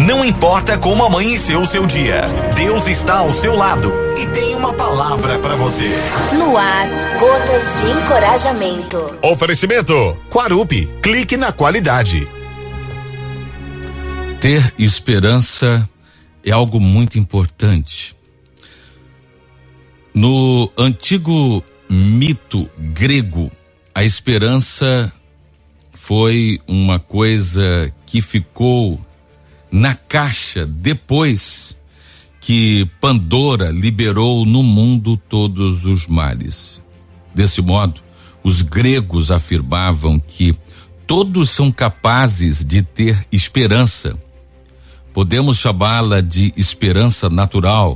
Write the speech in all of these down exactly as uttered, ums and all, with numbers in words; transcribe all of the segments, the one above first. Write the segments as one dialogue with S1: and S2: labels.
S1: Não importa como amanheceu o seu dia, Deus está ao seu lado e tem uma palavra para você.
S2: No ar, gotas de encorajamento.
S1: Oferecimento Quarupi, clique na qualidade.
S3: Ter esperança é algo muito importante. No antigo mito grego, a esperança foi uma coisa que ficou na caixa depois que Pandora liberou no mundo todos os males. Desse modo, os gregos afirmavam que todos são capazes de ter esperança. Podemos chamá-la de esperança natural.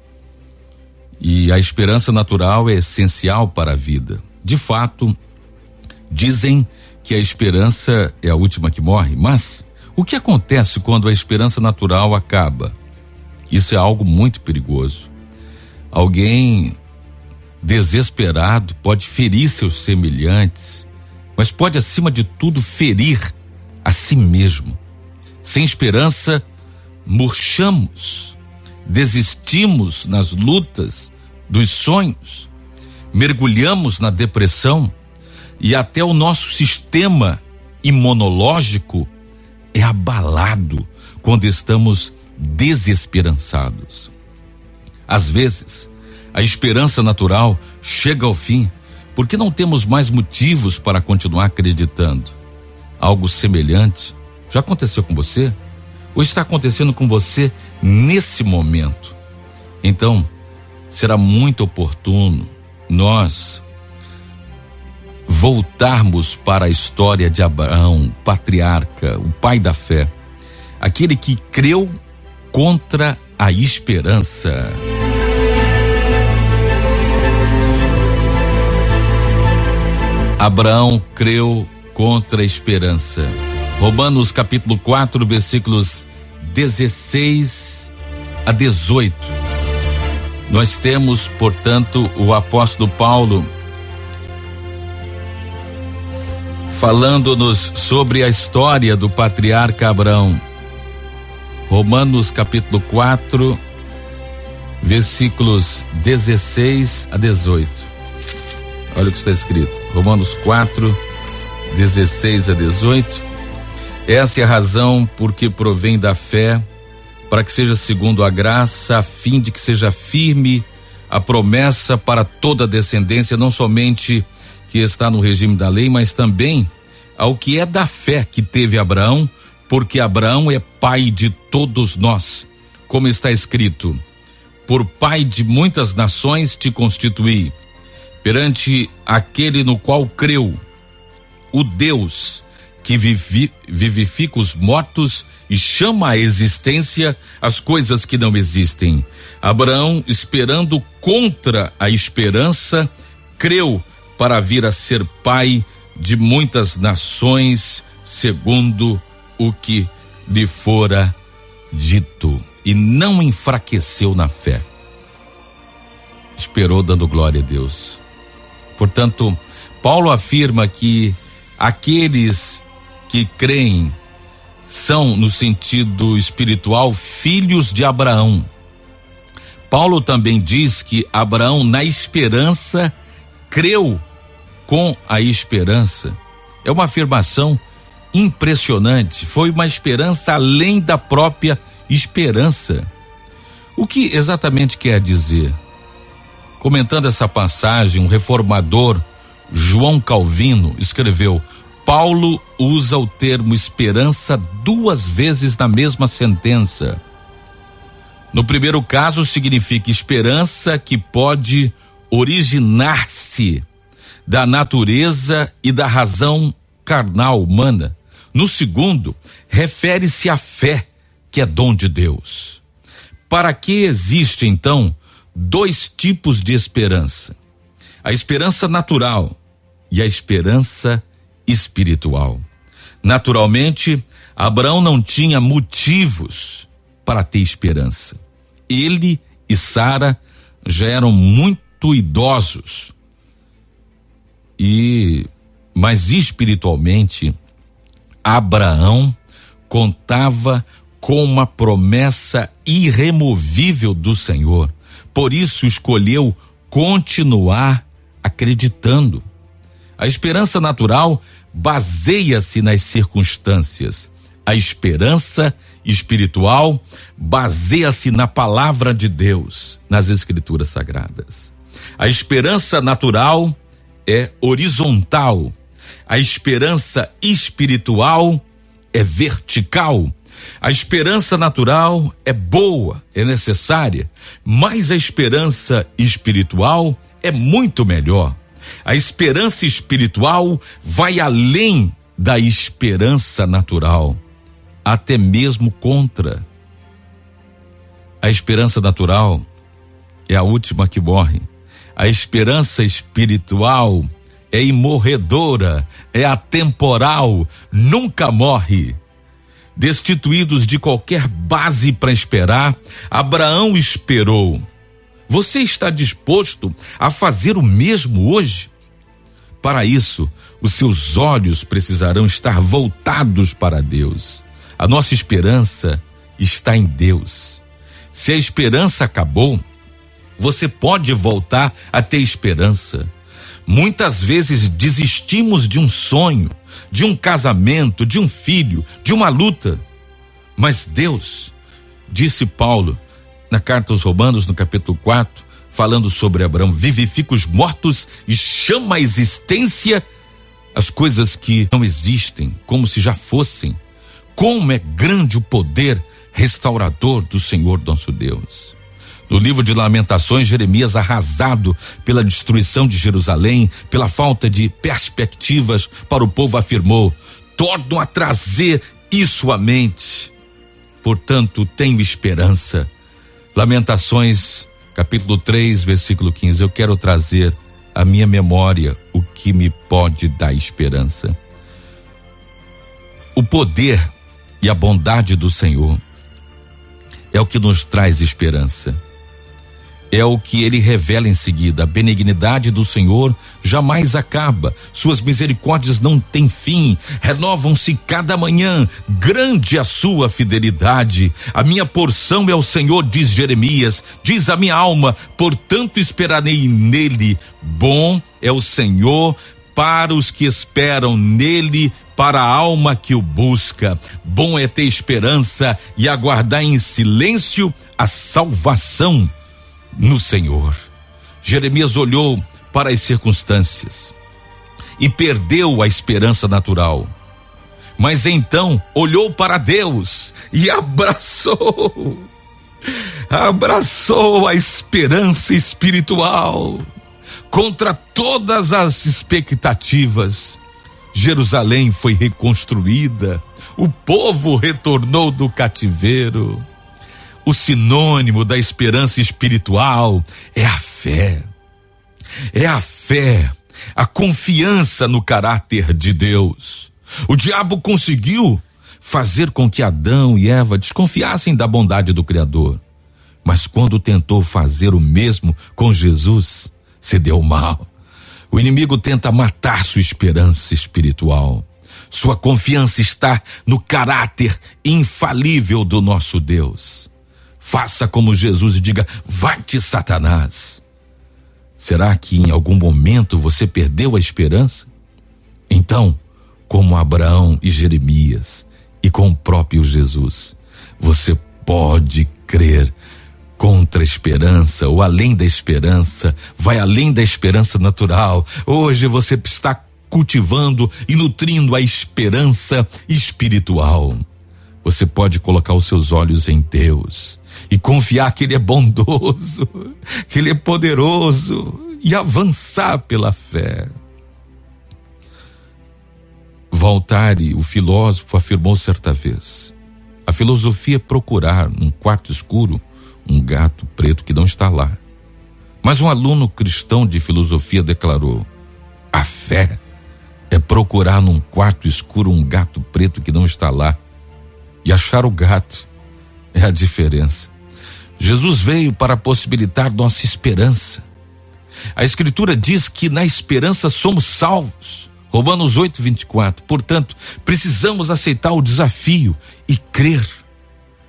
S3: E a esperança natural é essencial para a vida. De fato, dizem que a esperança é a última que morre, mas o que acontece quando a esperança natural acaba? Isso é algo muito perigoso. Alguém desesperado pode ferir seus semelhantes, mas pode, acima de tudo, ferir a si mesmo. Sem esperança, murchamos, desistimos nas lutas dos sonhos, mergulhamos na depressão e até o nosso sistema imunológico é abalado quando estamos desesperançados. Às vezes, a esperança natural chega ao fim porque não temos mais motivos para continuar acreditando. Algo semelhante já aconteceu com você? Ou está acontecendo com você nesse momento? Então, será muito oportuno nós voltarmos para a história de Abraão, patriarca, o pai da fé, aquele que creu contra a esperança. Abraão creu contra a esperança. Romanos capítulo quatro, versículos dezesseis a dezoito. Nós temos, portanto, o apóstolo Paulo falando-nos sobre a história do patriarca Abraão. Romanos capítulo quatro, versículos dezesseis a dezoito. Olha o que está escrito. Romanos quatro, dezesseis a dezoito. Essa é a razão por que provém da fé, para que seja segundo a graça, a fim de que seja firme a promessa para toda a descendência, não somente que está no regime da lei, mas também ao que é da fé que teve Abraão, porque Abraão é pai de todos nós, como está escrito: por pai de muitas nações te constituí, perante aquele no qual creu, o Deus que vivi, vivifica os mortos e chama à existência as coisas que não existem. Abraão, esperando contra a esperança, creu para vir a ser pai de muitas nações, segundo o que lhe fora dito, e não enfraqueceu na fé. Esperou dando glória a Deus. Portanto, Paulo afirma que aqueles que creem são, no sentido espiritual, filhos de Abraão. Paulo também diz que Abraão, na esperança, creu com a esperança. É uma afirmação impressionante. Foi uma esperança além da própria esperança. O que exatamente quer dizer? Comentando essa passagem, um reformador, João Calvino, escreveu: Paulo usa o termo esperança duas vezes na mesma sentença. No primeiro caso, significa esperança que pode originar-se da natureza e da razão carnal humana. No segundo, refere-se à fé, que é dom de Deus. Para que existe, então, dois tipos de esperança: a esperança natural e a esperança espiritual. Naturalmente, Abraão não tinha motivos para ter esperança. Ele e Sara já eram muito idosos. E, mas espiritualmente, Abraão contava com uma promessa irremovível do Senhor. Por isso escolheu continuar acreditando. A esperança natural baseia-se nas circunstâncias. A esperança espiritual baseia-se na palavra de Deus, nas Escrituras Sagradas. A esperança natural é horizontal. A esperança espiritual é vertical. A esperança natural é boa, é necessária, mas a esperança espiritual é muito melhor. A esperança espiritual vai além da esperança natural, até mesmo contra. A esperança natural é a última que morre. A esperança espiritual é imorredora, é atemporal, nunca morre. Destituídos de qualquer base para esperar, Abraão esperou. Você está disposto a fazer o mesmo hoje? Para isso, os seus olhos precisarão estar voltados para Deus. A nossa esperança está em Deus. Se a esperança acabou, você pode voltar a ter esperança. Muitas vezes desistimos de um sonho, de um casamento, de um filho, de uma luta. Mas Deus, disse Paulo na carta aos Romanos, no capítulo quatro, falando sobre Abraão, vivifica os mortos e chama à existência as coisas que não existem, como se já fossem. Como é grande o poder restaurador do Senhor nosso Deus. No livro de Lamentações, Jeremias, arrasado pela destruição de Jerusalém, pela falta de perspectivas para o povo, afirmou: torno a trazer isso à mente, portanto tenho esperança. Lamentações, capítulo três, versículo quinze, eu quero trazer à minha memória o que me pode dar esperança. O poder e a bondade do Senhor é o que nos traz esperança. É o que ele revela em seguida. A benignidade do Senhor jamais acaba, suas misericórdias não têm fim, renovam-se cada manhã, grande a sua fidelidade. A minha porção é o Senhor, diz Jeremias, diz a minha alma, portanto esperarei nele. Bom é o Senhor para os que esperam nele, para a alma que o busca. Bom é ter esperança e aguardar em silêncio a salvação no Senhor. Jeremias olhou para as circunstâncias e perdeu a esperança natural, mas então olhou para Deus e abraçou, abraçou a esperança espiritual. Contra todas as expectativas, Jerusalém foi reconstruída, o povo retornou do cativeiro. O sinônimo da esperança espiritual é a fé. É a fé, a confiança no caráter de Deus. O diabo conseguiu fazer com que Adão e Eva desconfiassem da bondade do Criador. Mas quando tentou fazer o mesmo com Jesus, se deu mal. O inimigo tenta matar sua esperança espiritual. Sua confiança está no caráter infalível do nosso Deus. Faça como Jesus e diga: vai-te, Satanás. Será que em algum momento você perdeu a esperança? Então, como Abraão e Jeremias e com o próprio Jesus, você pode crer contra a esperança ou além da esperança, vai além da esperança natural. Hoje você está cultivando e nutrindo a esperança espiritual. Você pode colocar os seus olhos em Deus e confiar que ele é bondoso, que ele é poderoso, e avançar pela fé. Voltaire, o filósofo, afirmou certa vez: a filosofia é procurar num quarto escuro um gato preto que não está lá. Mas um aluno cristão de filosofia declarou: a fé é procurar num quarto escuro um gato preto que não está lá, e achar o gato é a diferença. Jesus veio para possibilitar nossa esperança. A Escritura diz que na esperança somos salvos. Romanos oito, vinte e quatro. Portanto, precisamos aceitar o desafio e crer.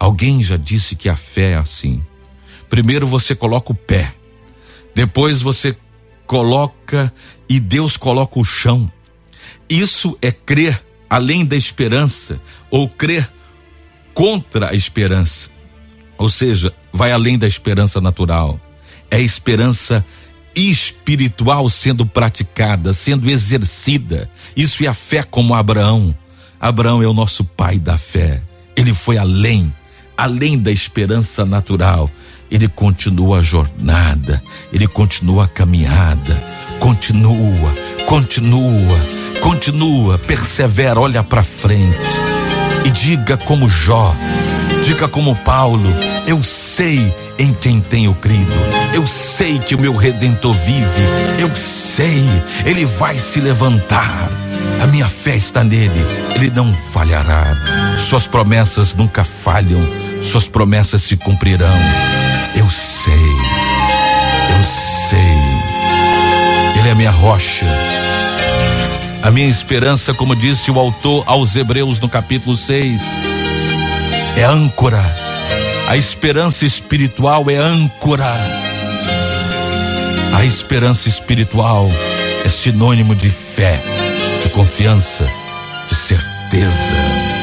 S3: Alguém já disse que a fé é assim. Primeiro você coloca o pé, depois você coloca e Deus coloca o chão. Isso é crer além da esperança, ou crer contra a esperança. Ou seja, vai além da esperança natural. É esperança espiritual sendo praticada, sendo exercida. Isso é a fé como Abraão. Abraão é o nosso pai da fé. Ele foi além, além da esperança natural. Ele continua a jornada, ele continua a caminhada, continua, continua, continua, persevera, olha para frente e diga como Jó, diga como Paulo: eu sei em quem tenho crido, eu sei que o meu Redentor vive, eu sei, ele vai se levantar, a minha fé está nele, ele não falhará, suas promessas nunca falham, suas promessas se cumprirão. Eu sei, eu sei, ele é a minha rocha, a minha esperança, como disse o autor aos Hebreus no capítulo seis, é âncora. A esperança espiritual é âncora. A esperança espiritual é sinônimo de fé, de confiança, de certeza.